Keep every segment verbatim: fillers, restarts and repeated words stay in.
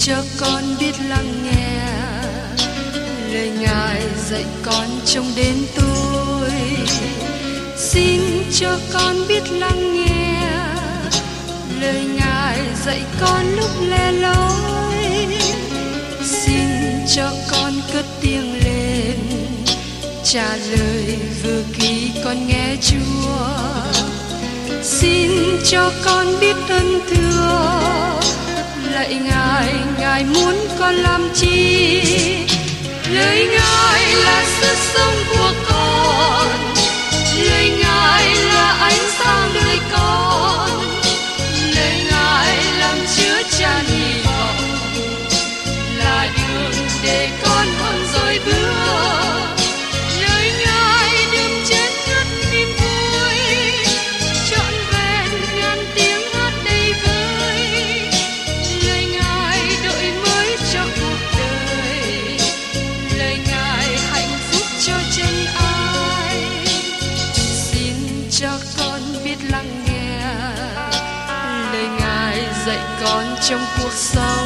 cho con biết lắng nghe lời Ngài dạy con trong đêm tối. Xin cho con biết lắng nghe lời Ngài dạy con lúc lẻ loi. Xin cho con cất tiếng lên trả lời vừa khi con nghe Chúa. Xin cho con biết ơn thưa lạy Ngài, Ngài muốn con làm chi? Lời Ngài là sức sống của con, lời Ngài là ánh sáng đời con, lời Ngài làm chứa chan hy vọng, là đường để con không rời bước. Lời Ngài đượm chén ngất niềm vui, trọn vẹn ngàn tiếng hát đầy vơi. Lời Ngài đổi mới cho cuộc đời, lời Ngài hạnh phúc cho chân ai. Xin cho con biết lắng nghe lời Ngài dạy con trong cuộc sống.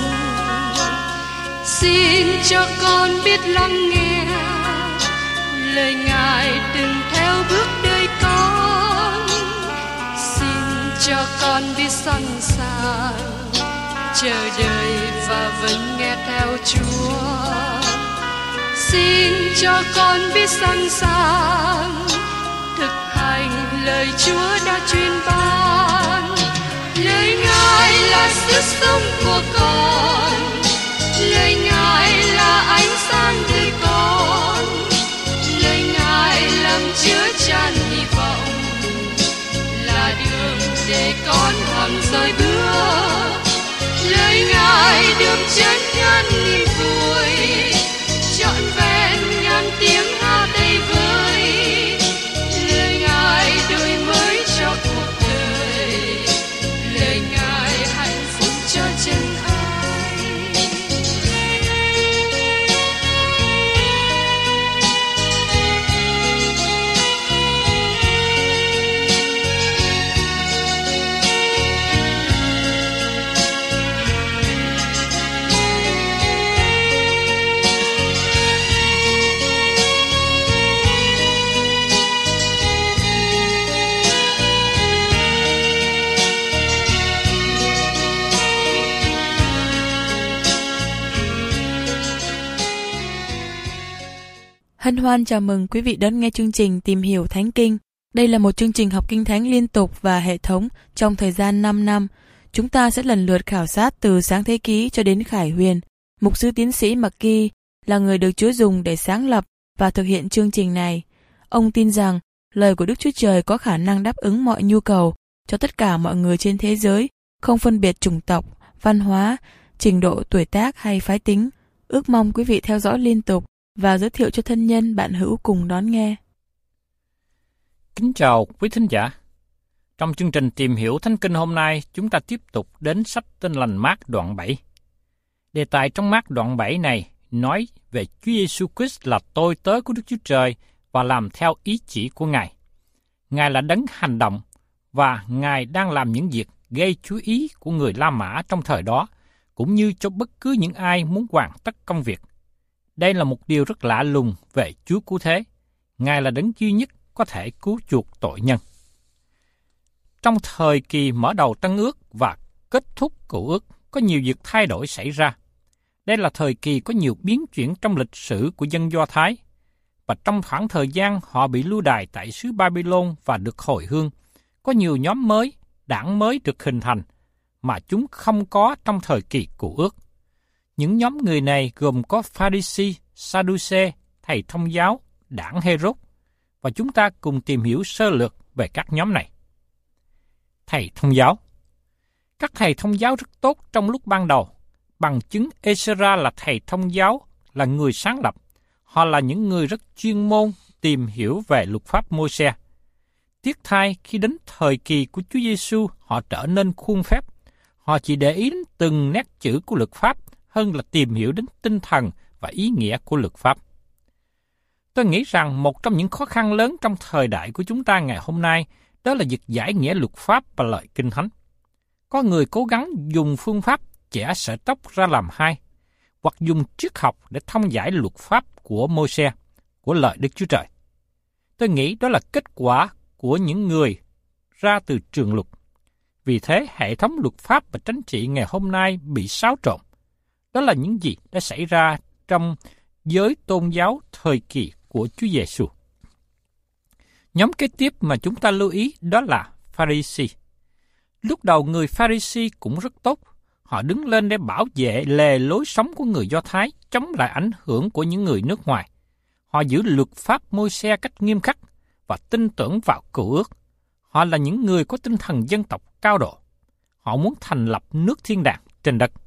Xin cho con biết lắng nghe lời Ngài từng theo bước đời con. Xin cho con biết sẵn sàng chờ đợi và vẫn nghe theo Chúa. Xin cho con biết sẵn sàng thực hành lời Chúa đã truyền ban. Lời Ngài là sức sống của con, lời Ngài là ánh sáng đời con, lời Ngài làm chứa chan hy vọng, là đường để con hằng rời bước. Lời Ngài đượm chén ngàn niềm vui, trọn vẹn ngàn tiếng hát đầy vơi. Lời Ngài đổi mới cho cuộc đời, lời Ngài hạnh phúc cho chân ai. Hân hoan chào mừng quý vị đón nghe chương trình Tìm hiểu Thánh Kinh. Đây là một chương trình học Kinh Thánh liên tục và hệ thống trong thời gian năm năm. Chúng ta sẽ lần lượt khảo sát từ Sáng Thế Ký cho đến Khải Huyền. Mục sư tiến sĩ McGee là người được Chúa dùng để sáng lập và thực hiện chương trình này. Ông tin rằng lời của Đức Chúa Trời có khả năng đáp ứng mọi nhu cầu cho tất cả mọi người trên thế giới, không phân biệt chủng tộc, văn hóa, trình độ tuổi tác hay phái tính. Ước mong quý vị theo dõi liên tục và giới thiệu cho thân nhân bạn hữu cùng đón nghe. Kính chào quý thính giả. Trong chương trình Tìm hiểu Thánh Kinh hôm nay, chúng ta tiếp tục đến sách Tin Lành Mác đoạn bảy. Đề tài trong Mác đoạn bảy này nói về Chúa Giêsu Christ là tôi tớ của Đức Chúa Trời và làm theo ý chỉ của Ngài. Ngài là đấng hành động và Ngài đang làm những việc gây chú ý của người La Mã trong thời đó, cũng như cho bất cứ những ai muốn hoàn tất công việc. Đây là một điều rất lạ lùng về Chúa Cứu Thế. Ngài là đấng duy nhất có thể cứu chuộc tội nhân. Trong thời kỳ mở đầu Tân Ước và kết thúc Cựu Ước, có nhiều việc thay đổi xảy ra. Đây là thời kỳ có nhiều biến chuyển trong lịch sử của dân Do Thái. Và trong khoảng thời gian họ bị lưu đày tại xứ Babylon và được hồi hương, có nhiều nhóm mới, đảng mới được hình thành, mà chúng không có trong thời kỳ Cựu Ước. Những nhóm người này gồm có Pha-ri-si, Sa-đu-xê, thầy thông giáo, đảng Hê-rốt, và chúng ta cùng tìm hiểu sơ lược về các nhóm này. Thầy thông giáo. Các thầy thông giáo rất tốt trong lúc ban đầu. Bằng chứng Ê-xê-ra là thầy thông giáo, là người sáng lập. Họ là những người rất chuyên môn tìm hiểu về luật pháp Môi-se. Tiếc thay khi đến thời kỳ của Chúa Giêsu, họ trở nên khuôn phép. Họ chỉ để ý đến từng nét chữ của luật pháp hơn là tìm hiểu đến tinh thần và ý nghĩa của luật pháp. Tôi nghĩ rằng một trong những khó khăn lớn trong thời đại của chúng ta ngày hôm nay đó là việc giải nghĩa luật pháp và lời Kinh Thánh. Có người cố gắng dùng phương pháp chẻ sợi tóc ra làm hai, hoặc dùng triết học để thông giải luật pháp của Môi-se, của lời Đức Chúa Trời. Tôi nghĩ đó là kết quả của những người ra từ trường luật. Vì thế, hệ thống luật pháp và chính trị ngày hôm nay bị xáo trộn. Đó là những gì đã xảy ra trong giới tôn giáo thời kỳ của Chúa Giêsu. Nhóm kế tiếp mà chúng ta lưu ý đó là Pha-ri-si. Lúc đầu người Pha-ri-si cũng rất tốt. Họ đứng lên để bảo vệ lề lối sống của người Do Thái, chống lại ảnh hưởng của những người nước ngoài. Họ giữ luật pháp Môi-se cách nghiêm khắc và tin tưởng vào Cựu Ước. Họ là những người có tinh thần dân tộc cao độ. Họ muốn thành lập nước thiên đàng trên đất.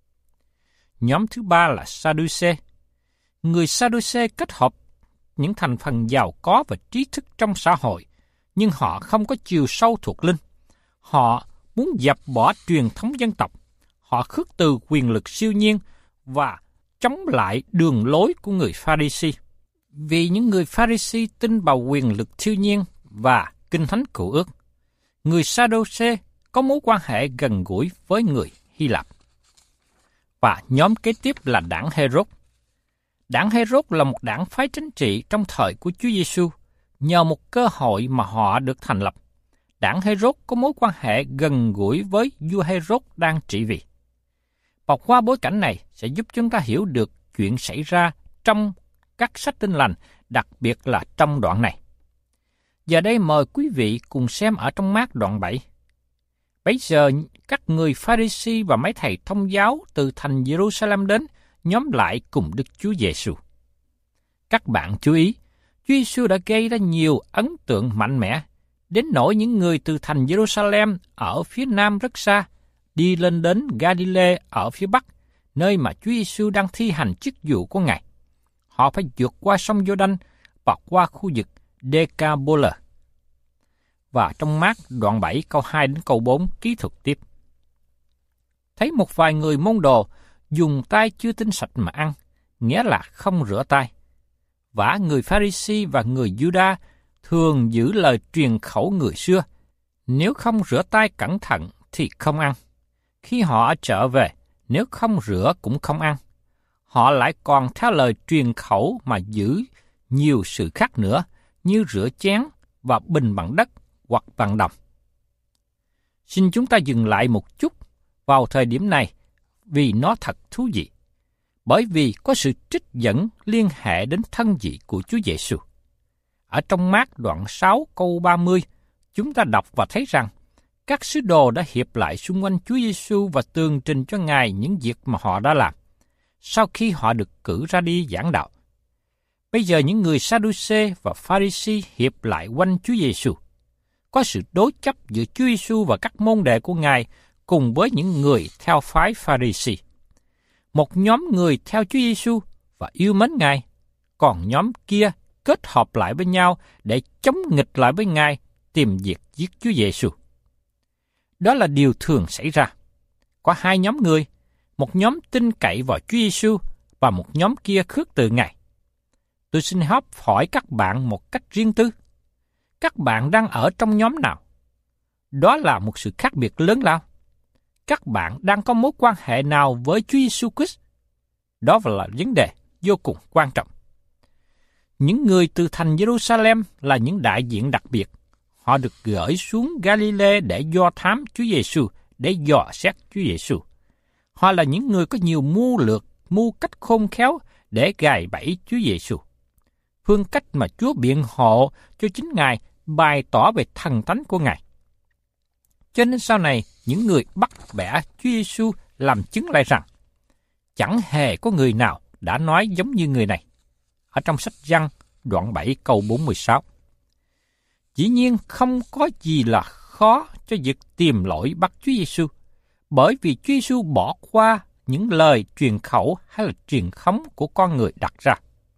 Nhóm thứ ba là Sa-đu-xê. Người Sa-đu-xê kết hợp những thành phần giàu có và trí thức trong xã hội, nhưng họ không có chiều sâu thuộc linh. Họ muốn dập bỏ truyền thống dân tộc. Họ khước từ quyền lực siêu nhiên và chống lại đường lối của người Pha-ri-si. Vì những người Pha-ri-si tin vào quyền lực siêu nhiên và Kinh Thánh Cựu Ước, người Sa-đu-xê có mối quan hệ gần gũi với người Hy Lạp. Và nhóm kế tiếp là đảng Hê-rốt. Đảng Hê-rốt là một đảng phái chính trị trong thời của Chúa Giêsu. Nhờ một cơ hội mà họ được thành lập, đảng Hê-rốt có mối quan hệ gần gũi với vua Hê-rốt đang trị vì. Và qua bối cảnh này sẽ giúp chúng ta hiểu được chuyện xảy ra trong các sách Tin Lành, đặc biệt là trong đoạn này. Giờ đây mời quý vị cùng xem ở trong Mác đoạn bảy. Bấy giờ các người Pha-ri-si và mấy thầy thông giáo từ thành Giê-ru-sa-lem đến, nhóm lại cùng Đức Chúa Giêsu. Các bạn chú ý, Chúa Giêsu đã gây ra nhiều ấn tượng mạnh mẽ, đến nỗi những người từ thành Giê-ru-sa-lem ở phía nam rất xa, đi lên đến Ga-li-lê ở phía bắc, nơi mà Chúa Giêsu đang thi hành chức vụ của Ngài. Họ phải vượt qua sông Giô-đanh và qua khu vực Đê-ca-bô-lơ. Và trong Mác đoạn bảy câu hai đến câu bốn ký thuật tiếp. Thấy một vài người môn đồ dùng tay chưa tinh sạch mà ăn, nghĩa là không rửa tay. Vả người Pha-ri-si và người Giu-đa thường giữ lời truyền khẩu người xưa, nếu không rửa tay cẩn thận thì không ăn. Khi họ trở về, nếu không rửa cũng không ăn. Họ lại còn theo lời truyền khẩu mà giữ nhiều sự khác nữa, như rửa chén và bình bằng đất hoặc bằng đồng. Xin chúng ta dừng lại một chút vào thời điểm này vì nó thật thú vị, bởi vì có sự trích dẫn liên hệ đến thân vị của Chúa Giêsu. Ở trong Mác đoạn sáu câu ba mươi, chúng ta đọc và thấy rằng các sứ đồ đã hiệp lại xung quanh Chúa Giêsu và tường trình cho Ngài những việc mà họ đã làm, sau khi họ được cử ra đi giảng đạo. Bây giờ những người Sa-đu-xê và Pha-ri-si hiệp lại quanh Chúa Giêsu. Có sự đối chấp giữa Chúa Giêsu và các môn đệ của Ngài cùng với những người theo phái Pha-ri-si. Một nhóm người theo Chúa Giêsu và yêu mến Ngài, còn nhóm kia kết hợp lại với nhau để chống nghịch lại với Ngài, tìm việc giết Chúa Giêsu. Đó là điều thường xảy ra. Có hai nhóm người, một nhóm tin cậy vào Chúa Giêsu và một nhóm kia khước từ Ngài. Tôi xin hỏi các bạn một cách riêng tư. Các bạn đang ở trong nhóm nào? Đó là một sự khác biệt lớn lao. Các bạn đang có mối quan hệ nào với Chúa Giêsu Christ? Đó là vấn đề vô cùng quan trọng. Những người từ thành Giê-ru-sa-lem là những đại diện đặc biệt. Họ được gửi xuống Ga-li-lê để do thám Chúa Giêsu, để dò xét Chúa Giêsu. Họ là những người có nhiều mưu lược, mưu cách khôn khéo để gài bẫy Chúa Giêsu. Phương cách mà Chúa biện hộ cho chính Ngài bày tỏ về thần tánh của Ngài. Cho nên sau này, những người bắt bẻ Chúa Giêsu làm chứng lại rằng chẳng hề có người nào đã nói giống như người này. Ở trong sách Giăng đoạn bảy câu bốn mươi sáu. Dĩ nhiên không có gì là khó cho việc tìm lỗi bắt Chúa Giêsu, bởi vì Chúa Giêsu bỏ qua những lời truyền khẩu hay là truyền khống của con người đặt ra.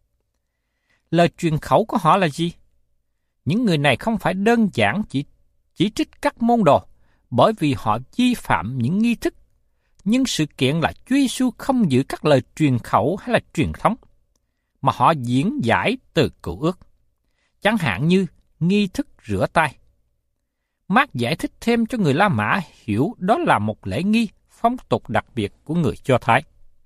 Lời truyền khẩu của họ là gì? Những người này không phải đơn giản chỉ chỉ trích các môn đồ, bởi vì họ vi phạm những nghi thức. Nhưng sự kiện là Chúa Giêsu không giữ các lời truyền khẩu hay là truyền thống, mà họ diễn giải từ Cựu Ước. Chẳng hạn như nghi thức rửa tay. Mác giải thích thêm cho người La Mã hiểu đó là một lễ nghi phong tục đặc biệt của người Do Thái.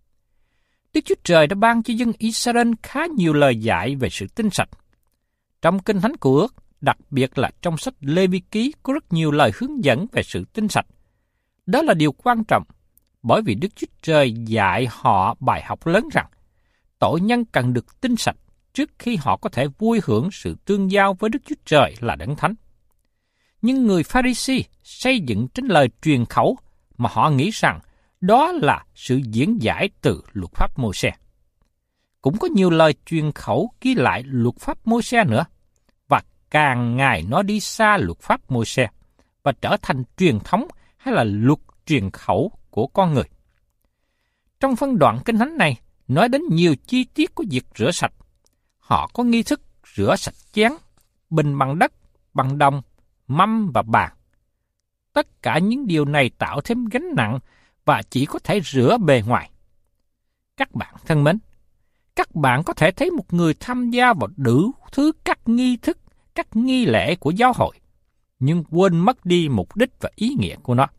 Đức Chúa Trời đã ban cho dân Israel khá nhiều lời dạy về sự tinh sạch. Trong Kinh Thánh Cựu Ước, đặc biệt là trong sách Lê Vi Ký có rất nhiều lời hướng dẫn về sự tinh sạch. Đó là điều quan trọng, bởi vì Đức Chúa Trời dạy họ bài học lớn rằng tội nhân cần được tinh sạch trước khi họ có thể vui hưởng sự tương giao với Đức Chúa Trời là Đấng Thánh. Nhưng người Pha-ri-si xây dựng trên lời truyền khẩu mà họ nghĩ rằng đó là sự diễn giải từ luật pháp Mô-se. Cũng có nhiều lời truyền khẩu ghi lại luật pháp Mô-se nữa, và càng ngày nó đi xa luật pháp Mô-se và trở thành truyền thống hay là luật truyền khẩu của con người. Trong phân đoạn Kinh Thánh này nói đến nhiều chi tiết của việc rửa sạch. Họ có nghi thức rửa sạch chén, bình bằng đất, bằng đồng, mâm và bàn. Tất cả những điều này tạo thêm gánh nặng và chỉ có thể rửa bề ngoài. Các bạn thân mến, các bạn có thể thấy một người tham gia vào đủ thứ các nghi thức, các nghi lễ của giáo hội, nhưng quên mất đi mục đích và ý nghĩa của nó.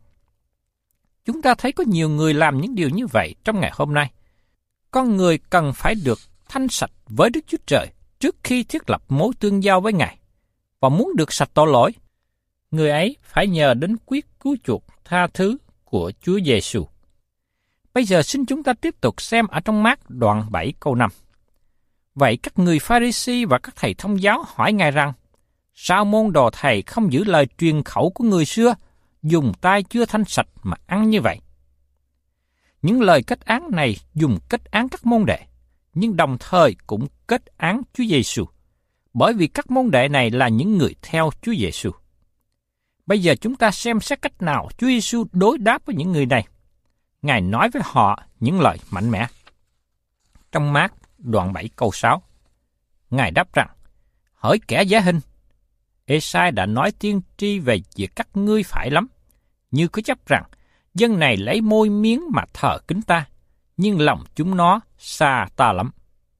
Chúng ta thấy có nhiều người làm những điều như vậy trong ngày hôm nay. Con người cần phải được thanh sạch với Đức Chúa Trời trước khi thiết lập mối tương giao với Ngài, và muốn được sạch tội lỗi, người ấy phải nhờ đến quyết cứu chuộc tha thứ của Chúa Giêsu. Bây giờ xin chúng ta tiếp tục xem ở trong Mác đoạn bảy câu năm. Vậy các người Pha-ri-si và các thầy thông giáo hỏi Ngài rằng, sao môn đồ thầy không giữ lời truyền khẩu của người xưa, dùng tay chưa thanh sạch mà ăn như vậy? Những lời kết án này dùng kết án các môn đệ, nhưng đồng thời cũng kết án Chúa Giêsu, bởi vì các môn đệ này là những người theo Chúa Giêsu. Bây giờ chúng ta xem xét cách nào Chúa Giêsu đối đáp với những người này. Ngài nói với họ những lời mạnh mẽ. Trong Mác đoạn bảy câu sáu, Ngài đáp rằng, hỡi kẻ giả hình, Ê-sai đã nói tiên tri về việc các ngươi phải lắm, như có chấp rằng dân này lấy môi miếng mà thờ kính ta, nhưng lòng chúng nó xa ta lắm.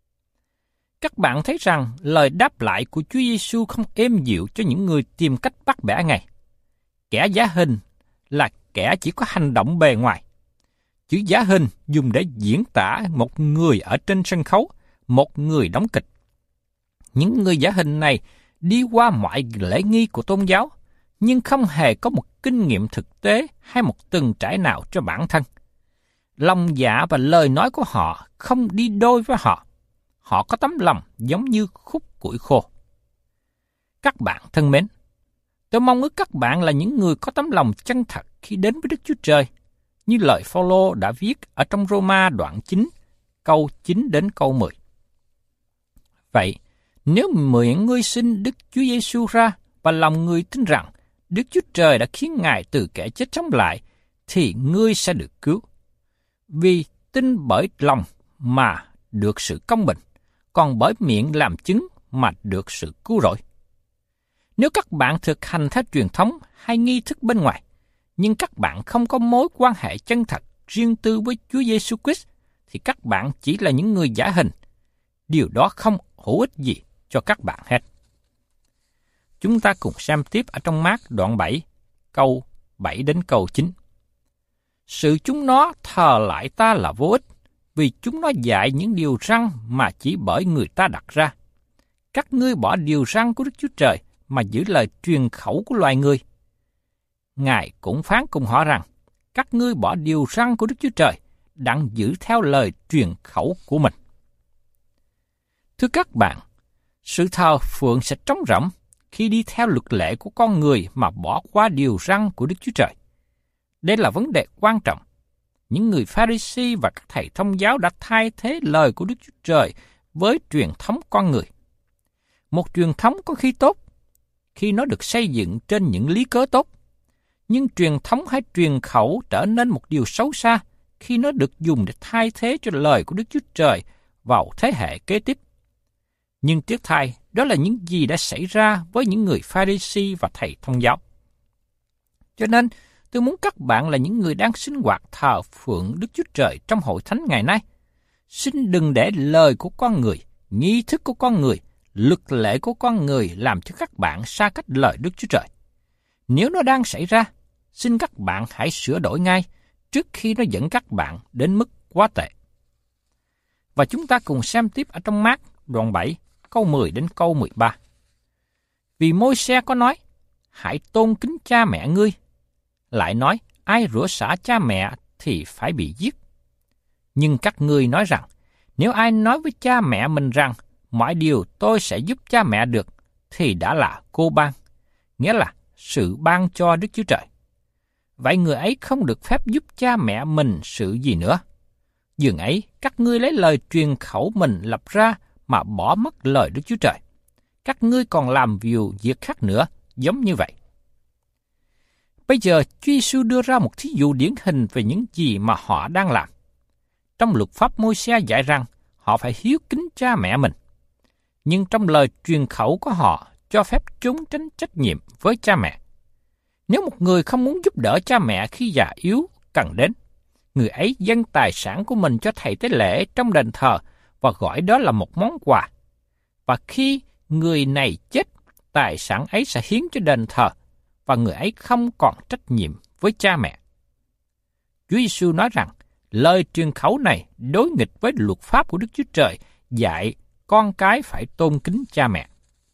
Các bạn thấy rằng lời đáp lại của Chúa Giêsu không êm dịu cho những người tìm cách bắt bẻ Ngài. Kẻ giả hình là kẻ chỉ có hành động bề ngoài. Chữ giả hình dùng để diễn tả một người ở trên sân khấu, một người đóng kịch. Những người giả hình này đi qua mọi lễ nghi của tôn giáo, nhưng không hề có một kinh nghiệm thực tế hay một từng trải nào cho bản thân. Lòng dạ và lời nói của họ không đi đôi với họ. Họ có tấm lòng giống như khúc củi khô. Các bạn thân mến, tôi mong ước các bạn là những người có tấm lòng chân thật khi đến với Đức Chúa Trời, như lời Phao-lô đã viết ở trong Rô-ma đoạn chín, câu chín đến câu mười. Vậy, nếu miệng ngươi xin Đức Chúa Giêsu ra và lòng ngươi tin rằng Đức Chúa Trời đã khiến Ngài từ kẻ chết sống lại, thì ngươi sẽ được cứu. Vì tin bởi lòng mà được sự công bình, còn bởi miệng làm chứng mà được sự cứu rỗi. Nếu các bạn thực hành theo truyền thống hay nghi thức bên ngoài, nhưng các bạn không có mối quan hệ chân thật riêng tư với Chúa Giêsu Christ, thì các bạn chỉ là những người giả hình. Điều đó không hữu ích gì cho các bạn hết. Chúng ta cùng xem tiếp ở trong Mác đoạn bảy, câu bảy đến câu chín. Sự chúng nó thờ lại ta là vô ích, vì chúng nó dạy những điều răn mà chỉ bởi người ta đặt ra. Các ngươi bỏ điều răn của Đức Chúa Trời mà giữ lời truyền khẩu của loài người. Ngài cũng phán cùng họ rằng, các ngươi bỏ điều răn của Đức Chúa Trời, đặng giữ theo lời truyền khẩu của mình. Thưa các bạn, sự thờ phượng sẽ trống rỗng khi đi theo luật lệ của con người mà bỏ qua điều răn của Đức Chúa Trời. Đây là vấn đề quan trọng. Những người Pha-ri-si và các thầy thông giáo đã thay thế lời của Đức Chúa Trời với truyền thống con người. Một truyền thống có khi tốt, khi nó được xây dựng trên những lý cớ tốt, nhưng truyền thống hay truyền khẩu trở nên một điều xấu xa khi nó được dùng để thay thế cho lời của Đức Chúa Trời vào thế hệ kế tiếp. Nhưng tiếc thay, đó là những gì đã xảy ra với những người Pha-ri-si và thầy thông giáo. Cho nên, tôi muốn các bạn là những người đang sinh hoạt thờ phượng Đức Chúa Trời trong hội thánh ngày nay. Xin đừng để lời của con người, nghi thức của con người, luật lệ của con người làm cho các bạn xa cách lời Đức Chúa Trời. Nếu nó đang xảy ra, xin các bạn hãy sửa đổi ngay, trước khi nó dẫn các bạn đến mức quá tệ. Và chúng ta cùng xem tiếp ở trong Mác đoạn bảy, câu mười đến câu mười ba. Vì Môi-se có nói, hãy tôn kính cha mẹ ngươi, lại nói, ai rủa xả cha mẹ thì phải bị giết. Nhưng các ngươi nói rằng, nếu ai nói với cha mẹ mình rằng, mọi điều tôi sẽ giúp cha mẹ được, thì đã là cô ban, nghĩa là sự ban cho Đức Chúa Trời. Vậy người ấy không được phép giúp cha mẹ mình sự gì nữa. Dường ấy, các ngươi lấy lời truyền khẩu mình lập ra mà bỏ mất lời Đức Chúa Trời. Các ngươi còn làm nhiều việc khác nữa, giống như vậy. Bây giờ, Chúa Giêsu đưa ra một thí dụ điển hình về những gì mà họ đang làm. Trong luật pháp Môi-se dạy rằng họ phải hiếu kính cha mẹ mình. Nhưng trong lời truyền khẩu của họ cho phép trốn tránh trách nhiệm với cha mẹ. Nếu một người không muốn giúp đỡ cha mẹ khi già yếu cần đến, người ấy dâng tài sản của mình cho thầy tế lễ trong đền thờ và gọi đó là một món quà. Và khi người này chết, tài sản ấy sẽ hiến cho đền thờ và người ấy không còn trách nhiệm với cha mẹ. Chúa Giêsu nói rằng lời truyền khẩu này đối nghịch với luật pháp của Đức Chúa Trời dạy con cái phải tôn kính cha mẹ.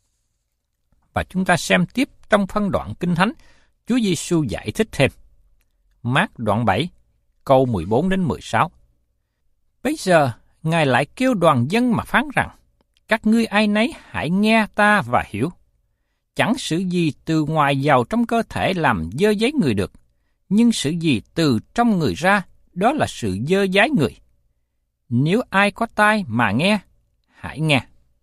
Và chúng ta xem tiếp trong phân đoạn Kinh Thánh, Chúa Giêsu giải thích thêm. Mác đoạn bảy, câu mười bốn đến mười sáu. Bây giờ, Ngài lại kêu đoàn dân mà phán rằng, các ngươi ai nấy hãy nghe ta và hiểu. Chẳng sự gì từ ngoài vào trong cơ thể làm dơ dáy người được, nhưng sự gì từ trong người ra, đó là sự dơ dáy người. Nếu ai có tai mà nghe, hãy nghe.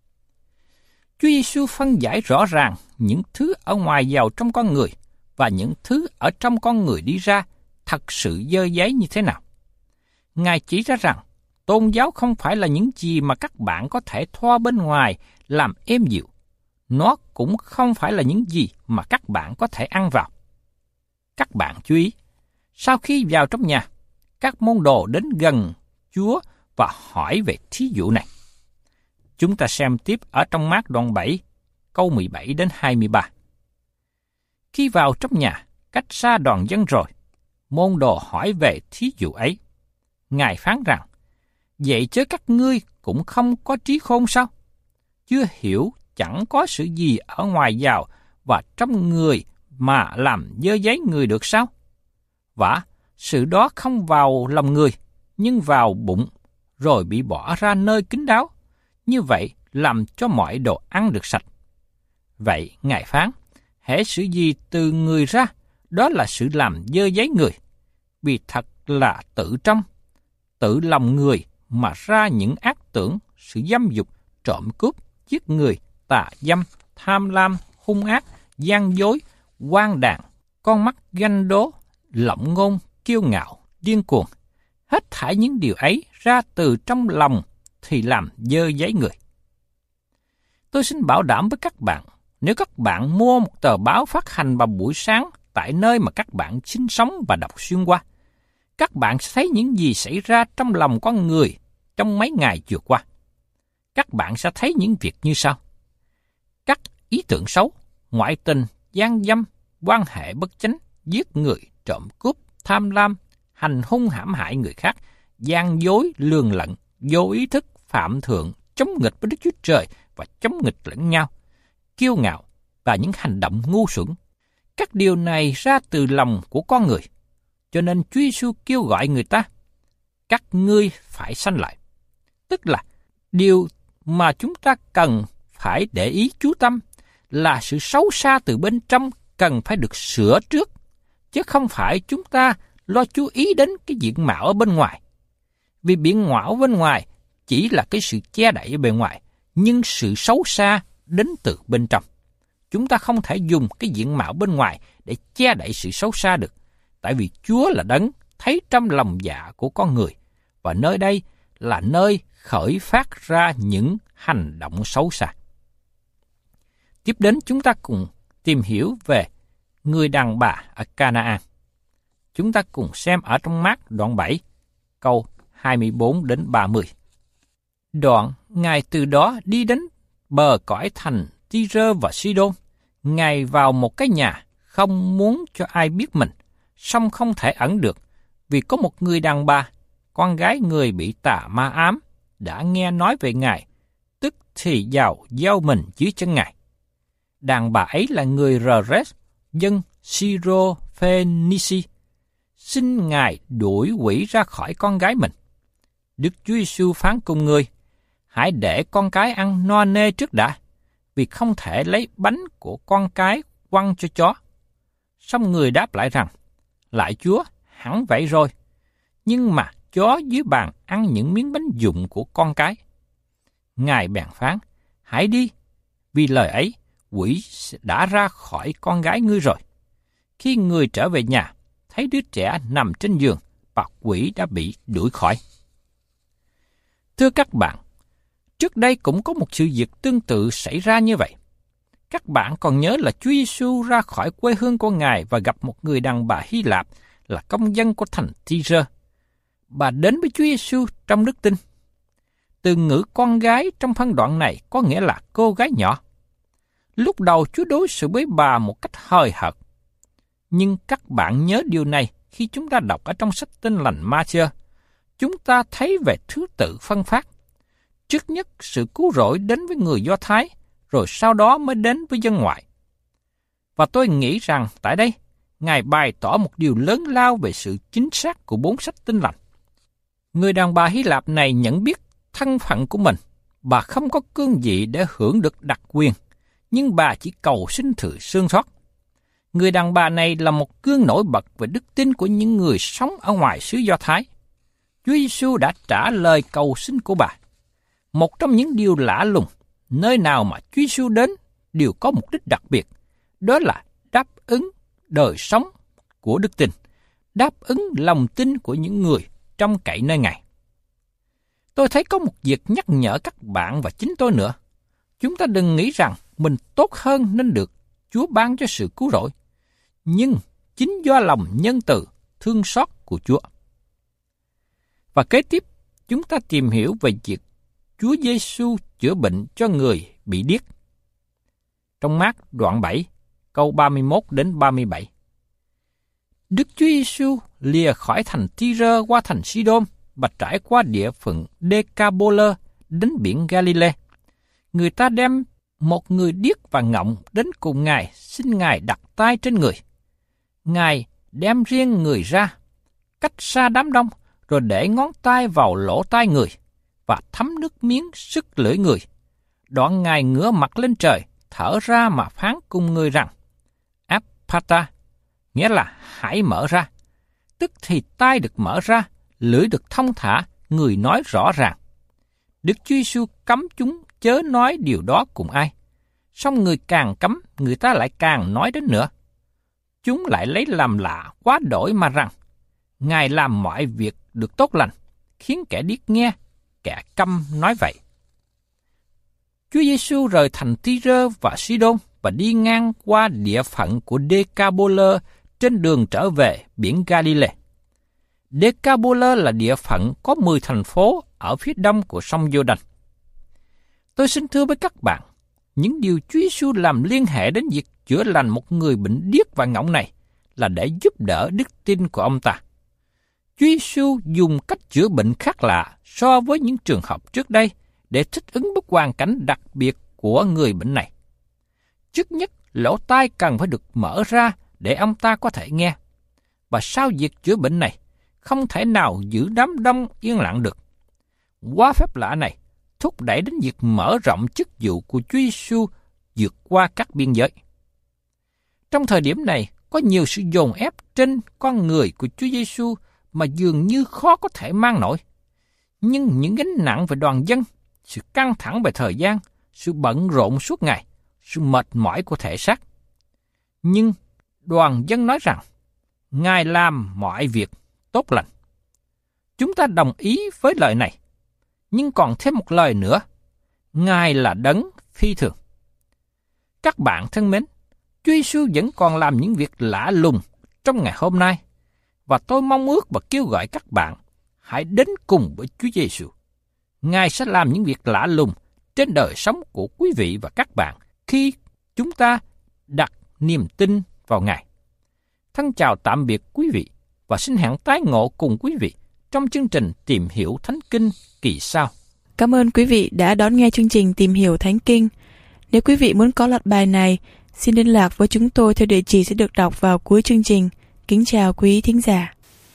Chúa Giêsu phân giải rõ ràng những thứ ở ngoài vào trong con người và những thứ ở trong con người đi ra thật sự dơ dáy như thế nào. Ngài chỉ ra rằng tôn giáo không phải là những gì mà các bạn có thể thoa bên ngoài làm êm dịu. Nó cũng không phải là những gì mà các bạn có thể ăn vào. Các bạn chú ý, sau khi vào trong nhà, các môn đồ đến gần Chúa và hỏi về thí dụ này. Chúng ta xem tiếp ở trong Mác đoạn bảy, câu mười bảy đến hai mươi ba. Khi vào trong nhà, cách xa đoàn dân rồi, môn đồ hỏi về thí dụ ấy. Ngài phán rằng, vậy chớ các ngươi cũng không có trí khôn sao? Chưa hiểu chẳng có sự gì ở ngoài vào và trong người mà làm dơ dáy người được sao? Vả, sự đó không vào lòng người, nhưng vào bụng, rồi bị bỏ ra nơi kín đáo. Như vậy làm cho mọi đồ ăn được sạch. Vậy Ngài phán, hễ sự gì từ người ra, đó là sự làm dơ dáy người. Vì thật là tự trong, tự lòng người mà ra những ác tưởng, sự dâm dục, trộm cướp, giết người, tà dâm, tham lam, hung ác, gian dối, hoang đàn, con mắt ganh đố, lộng ngôn, kiêu ngạo, điên cuồng. Hết thảy những điều ấy ra từ trong lòng thì làm dơ dáy người. Tôi xin bảo đảm với các bạn, nếu các bạn mua một tờ báo phát hành vào buổi sáng tại nơi mà các bạn sinh sống và đọc xuyên qua, các bạn sẽ thấy những gì xảy ra trong lòng con người trong mấy ngày vừa qua. Các bạn sẽ thấy những việc như sau. Các ý tưởng xấu, ngoại tình, gian dâm, quan hệ bất chánh, giết người, trộm cướp, tham lam, hành hung hãm hại người khác, gian dối, lường lận, vô ý thức, phạm thượng, chống nghịch với Đức Chúa Trời và chống nghịch lẫn nhau, kiêu ngạo và những hành động ngu xuẩn. Các điều này ra từ lòng của con người. Cho nên Chúa Giêsu kêu gọi người ta, các ngươi phải sanh lại. Tức là điều mà chúng ta cần phải để ý chú tâm là sự xấu xa từ bên trong cần phải được sửa trước, chứ không phải chúng ta lo chú ý đến cái diện mạo ở bên ngoài. Vì diện mạo bên ngoài chỉ là cái sự che đậy ở bề ngoài, nhưng sự xấu xa đến từ bên trong. Chúng ta không thể dùng cái diện mạo bên ngoài để che đậy sự xấu xa được, tại vì Chúa là đấng thấy trong lòng dạ của con người, và nơi đây là nơi khởi phát ra những hành động xấu xa. Tiếp đến chúng ta cùng tìm hiểu về người đàn bà ở Canaan. Chúng ta cùng xem ở trong Mác đoạn bảy, câu hai mươi bốn đến ba mươi. Đoạn, Ngài từ đó đi đến bờ cõi thành Ty-rơ và Si-đôn. Ngài vào một cái nhà, không muốn cho ai biết mình, song không thể ẩn được, vì có một người đàn bà, con gái người bị tà ma ám, đã nghe nói về Ngài, tức thì vào gieo mình dưới chân Ngài. Đàn bà ấy là người Rơ-rét, dân Syro-Phê-ni-si, xin Ngài đuổi quỷ ra khỏi con gái mình. Đức Chúa Giêsu phán cùng người, hãy để con cái ăn no nê trước đã, vì không thể lấy bánh của con cái quăng cho chó. Xong người đáp lại rằng, lại Chúa, hẳn vậy rồi, nhưng mà chó dưới bàn ăn những miếng bánh dụng của con cái. Ngài bèn phán, hãy đi, vì lời ấy, quỷ đã ra khỏi con gái ngươi rồi. Khi người trở về nhà, thấy đứa trẻ nằm trên giường, và quỷ đã bị đuổi khỏi. Thưa các bạn, trước đây cũng có một sự việc tương tự xảy ra như vậy. Các bạn còn nhớ là Chúa Giêsu ra khỏi quê hương của Ngài và gặp một người đàn bà Hy Lạp là công dân của thành Ty-rơ. Bà đến với Chúa Giêsu trong đức tin. Từ ngữ con gái trong phân đoạn này có nghĩa là cô gái nhỏ. Lúc đầu Chúa đối xử với bà một cách hời hợt. Nhưng các bạn nhớ điều này khi chúng ta đọc ở trong sách Tin lành Ma-thi-ơ. Chúng ta thấy về thứ tự phân phát. Trước nhất, sự cứu rỗi đến với người Do Thái, rồi sau đó mới đến với dân ngoại. Và tôi nghĩ rằng tại đây, Ngài bày tỏ một điều lớn lao về sự chính xác của bốn sách Tin lành. Người đàn bà Hy Lạp này nhận biết thân phận của mình. Bà không có cương vị để hưởng được đặc quyền, nhưng bà chỉ cầu xin sự thương xót. Người đàn bà này là một gương nổi bật về đức tin của những người sống ở ngoài xứ Do Thái. Chúa Giêsu đã trả lời cầu xin của bà. Một trong những điều lạ lùng, nơi nào mà Chúa Giêsu đến đều có mục đích đặc biệt, đó là đáp ứng đời sống của đức tin, đáp ứng lòng tin của những người trông cậy nơi Ngài. Tôi thấy có một việc nhắc nhở các bạn và chính tôi nữa. Chúng ta đừng nghĩ rằng mình tốt hơn nên được Chúa ban cho sự cứu rỗi, nhưng chính do lòng nhân từ, thương xót của Chúa. Và kế tiếp, chúng ta tìm hiểu về việc Chúa Giêsu chữa bệnh cho người bị điếc. Trong Mác đoạn bảy, câu ba mươi mốt đến ba mươi bảy. Đức Chúa Giêsu lìa khỏi thành Ty-rơ qua thành Si-đôn và trải qua địa phận Đê-ca-bô-lơ đến biển Ga-li-lê. Người ta đem một người điếc và ngọng đến cùng Ngài, xin Ngài đặt tay trên người. Ngài đem riêng người ra, cách xa đám đông, rồi để ngón tay vào lỗ tai người, và thấm nước miếng sức lưỡi người. Đoạn Ngài ngửa mặt lên trời, thở ra mà phán cùng người rằng, Áp-pha-ta, nghĩa là hãy mở ra. Tức thì tai được mở ra, lưỡi được thông thả, người nói rõ ràng. Đức Chúa Giêsu cấm chúng chớ nói điều đó cùng ai. Song người càng cấm, người ta lại càng nói đến nữa. Chúng lại lấy làm lạ quá đổi mà rằng, Ngài làm mọi việc được tốt lành, khiến kẻ điếc nghe, kẻ câm nói vậy. Chúa Giêsu rời thành Ty-rơ và Si-đôn và đi ngang qua địa phận của Đê-ca-bô-lơ trên đường trở về biển Ga-li-lê. Đê-ca-bô-lơ là địa phận có mười thành phố ở phía đông của sông Giô-đanh. Tôi xin thưa với các bạn, những điều Chúa Giêsu làm liên hệ đến việc chữa lành một người bệnh điếc và ngọng này là để giúp đỡ đức tin của ông ta. Chúa Giêsu dùng cách chữa bệnh khác lạ so với những trường hợp trước đây để thích ứng với hoàn cảnh đặc biệt của người bệnh này. Trước nhất, lỗ tai cần phải được mở ra để ông ta có thể nghe. Và sau việc chữa bệnh này, không thể nào giữ đám đông yên lặng được. Qua phép lạ này, thúc đẩy đến việc mở rộng chức vụ của Chúa Giêsu vượt qua các biên giới. Trong thời điểm này, có nhiều sự dồn ép trên con người của Chúa Giêsu mà dường như khó có thể mang nổi. Nhưng những gánh nặng về đoàn dân, sự căng thẳng về thời gian, sự bận rộn suốt ngày, sự mệt mỏi của thể xác. Nhưng đoàn dân nói rằng, Ngài làm mọi việc tốt lành. Chúng ta đồng ý với lời này, nhưng còn thêm một lời nữa, Ngài là đấng phi thường. Các bạn thân mến, Chúa Giêsu vẫn còn làm những việc lạ lùng trong ngày hôm nay, và tôi mong ước và kêu gọi các bạn hãy đến cùng với Chúa Giêsu. Ngài sẽ làm những việc lạ lùng trên đời sống của quý vị và các bạn khi chúng ta đặt niềm tin vào Ngài. Thân chào tạm biệt quý vị và xin hẹn tái ngộ cùng quý vị trong chương trình Tìm Hiểu Thánh Kinh kỳ sau. Cảm ơn quý vị đã đón nghe chương trình Tìm Hiểu Thánh Kinh. Nếu quý vị muốn có loạt bài này, xin liên lạc với chúng tôi theo địa chỉ sẽ được đọc vào cuối chương trình. Kính chào quý thính giả.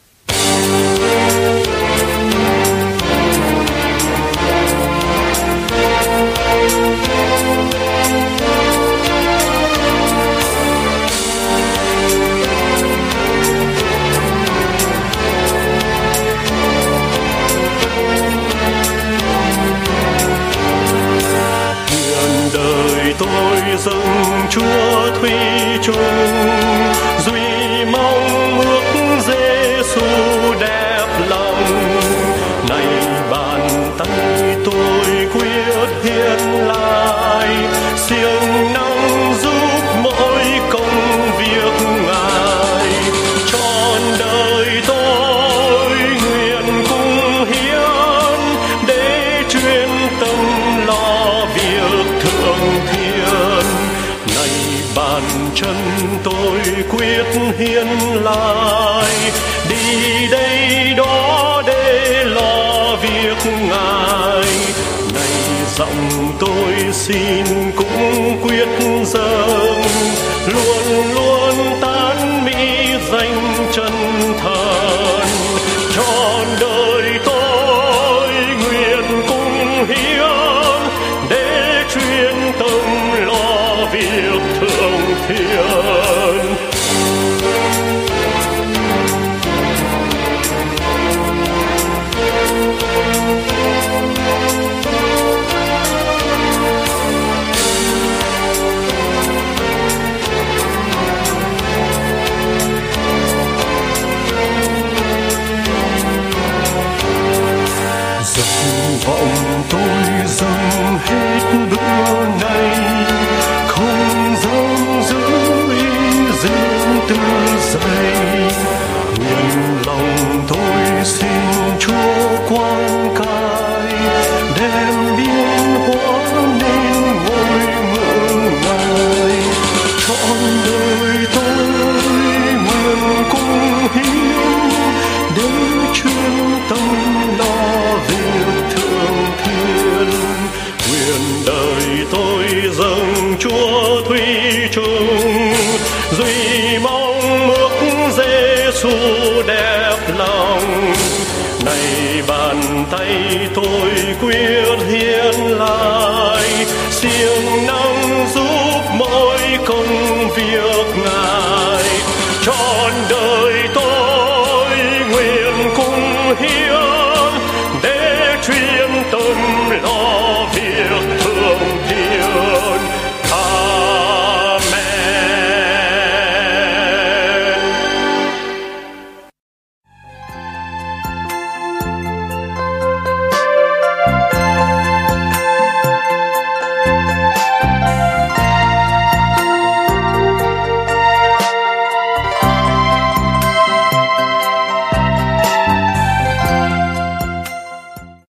Tôi dâng Chúa thủy chung, duy mong ước Giêsu đẹp lòng. Này bàn tay tôi quyết hiến lại, siêng năng giúp mỗi công việc Ngài. Trọn đời tôi nguyện cùng hiến, để chuyên tâm lo việc thượng thiên. Này bàn chân tôi quyết hiến lại, đi đây đó để lo việc Ngài. Này giọng tôi xin cũng quyết dâng, luôn luôn tán mỹ danh chân thần. Trọn đời tôi nguyện cùng hiến, để chuyên tâm lo việc thượng thiên. Giấc vọng tôi dâng hết bữa nay, không dám giữ riêng tư dày. Nguyện lòng tôi xin Chúa quan cai, đem biến hóa nên ngôi mượn Ngài. Trọn đời tôi nguyện cùng hiến, để chuyên tâm lo việc thượng thiên. Nguyện đời tôi dâng Chúa thủy chung, duy mong ước Giêsu đẹp lòng. Này bàn tay tôi quyết hiến lại, siêng năng giúp mỗi công việc Ngài.